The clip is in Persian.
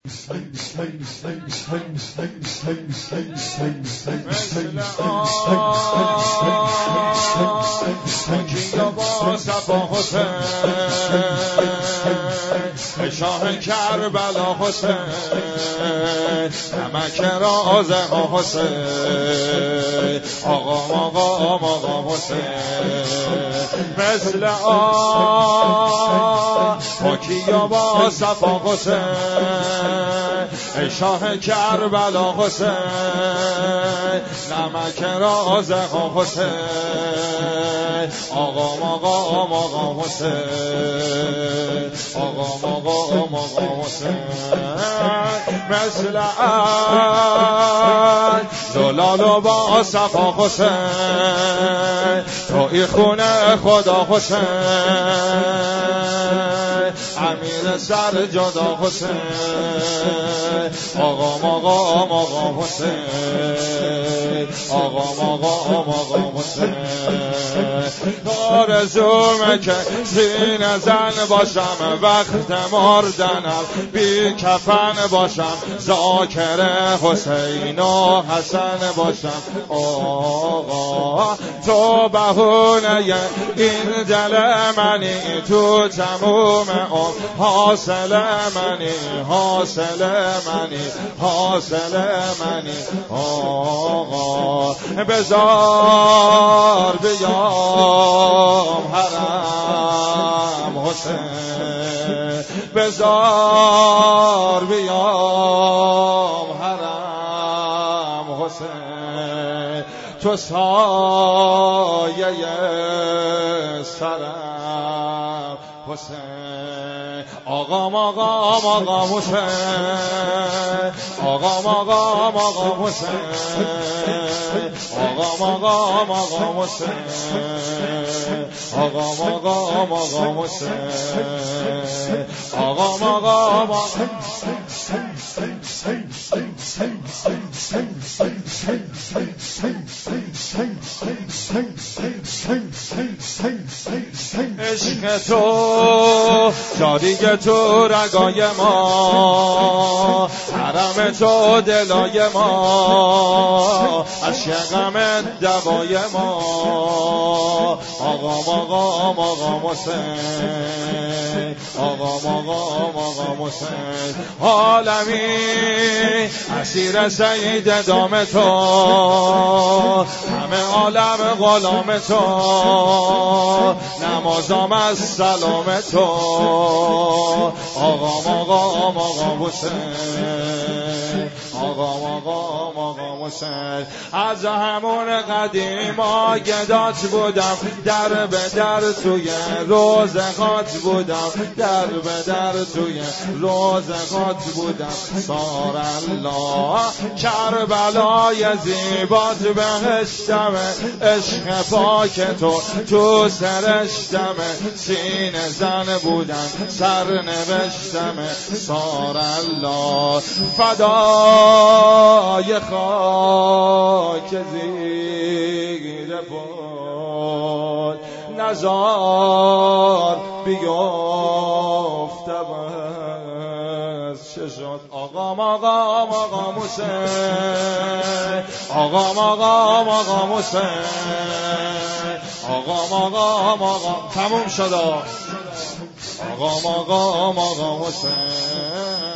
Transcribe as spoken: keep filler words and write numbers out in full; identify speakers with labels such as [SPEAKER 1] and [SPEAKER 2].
[SPEAKER 1] مثل آن با صفا حسین شاه کربلا حسین نمک رازق حسین آقا آقا آقا حسین مثل آن پاکیا با صفا حسین شاه کربلا حسین نمک رازق حسین آقا آقا آقا حسین آقا آقا آقا حسین مثل آن زلال و با صفا حسین توی خونه خدا حسین امیر سر جدا حسین آقا آقا آقا حسین آقا آقا آقا حسین آرزومه که زین زن باشم وقت مردنم بی کفن باشم ذاکر حسین و حسن باشم آقا تو بهونه این دل منی تو تموم اون حاصل منی حاصل منی حاصل منی آقا بزار بیام حرم حسین بزار بیام حرم حسین تو سایه سرم حسین آقا آقا آقا حسین آقا آقا آقا حسین آقا آقا آقا حسین آقا آقا آقا حسین آقا آقا عشق تو شادی تو رگای ما حرم تو دلای ما عشق غم دوای ما آقا آقا آقا حسین آقا آقا آقا حسین عالمی اسیر سید دام تو همه عالم غلام تو نمازم از سلام تو آقا آقا آقا حسین آقا آقا آقا حسین از همون قدیم آگدات بودم در به در توی روزقات بودم در به در توی روزقات بودم سار الله کربلای زیبات بهشتم عشق پاک تو تو سرشتم سینه زن بودن سر نوشتم سار الله فدای خاک زیر پای نزار بیافتم از چشات آقا آقا آقا حسین آقا آقا آقا حسین آقا آقا آقا تموم شد آقا آقا آقا حسین